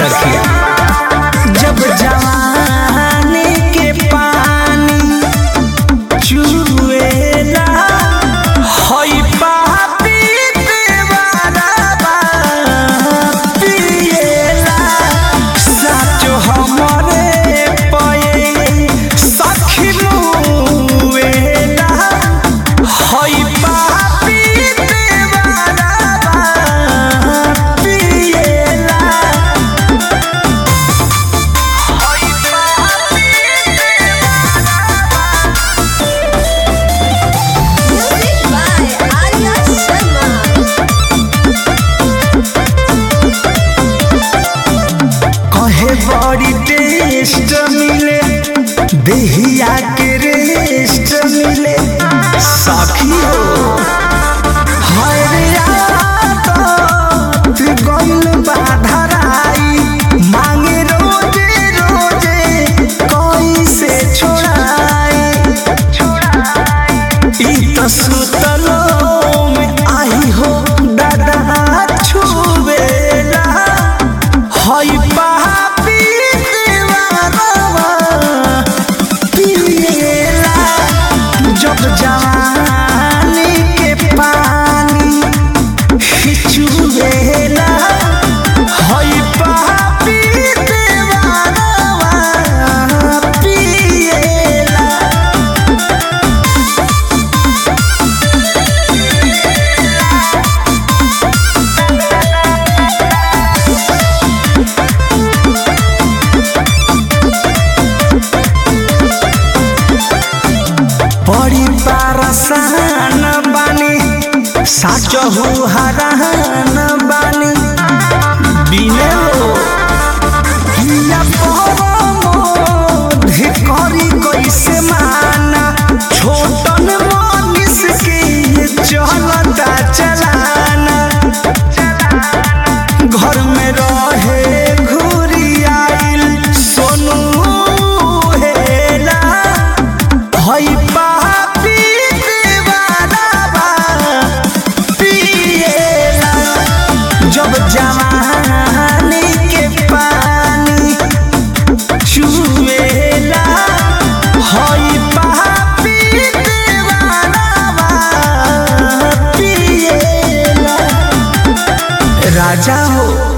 सखी। जब जवानी के पानी चुएला हई पापी देवरबा पिएला साचो हमरे पये सखी मुएला हई पापी देवरबा पिएला हई पापी Music by Arya Sharma. कहे बड़ी टेस्ट मिले देहिया के रेस्ट मिले सखी हो हरिया तो गइल बाधराई मांगे रोजे रोजे कैसे छोड़ाई ई तो सुतलो में आई हो दादा छुबेला हई पापी देवरबा पिएला जब जवानी के पानी चुएला हई पापी देवरबा पिएला बड़ी पारसान बानी साचहु हरान बानी बिने हो हिया परमो धिकरी कैसे माना छोटन मनीष के चलता चलाना घर में रहे घुरी आइल सोनू हेला हई पापी देवरबा पिएला जब जवानी के पानी चुएला हई पापी देवरबा पिएला राजा हो।